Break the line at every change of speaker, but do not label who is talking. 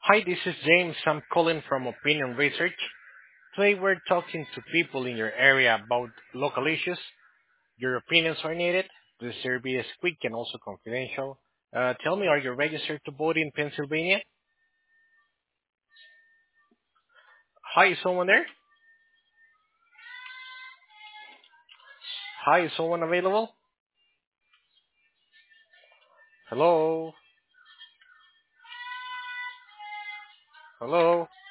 Hi, this is James. I'm calling from Opinion Research. Today we're talking to people in your area about local issues. Your opinions are needed. The survey is quick and also confidential. Tell me, are you registered to vote in Pennsylvania? Hi, is someone there? Hi, is someone available? Hello? Hello?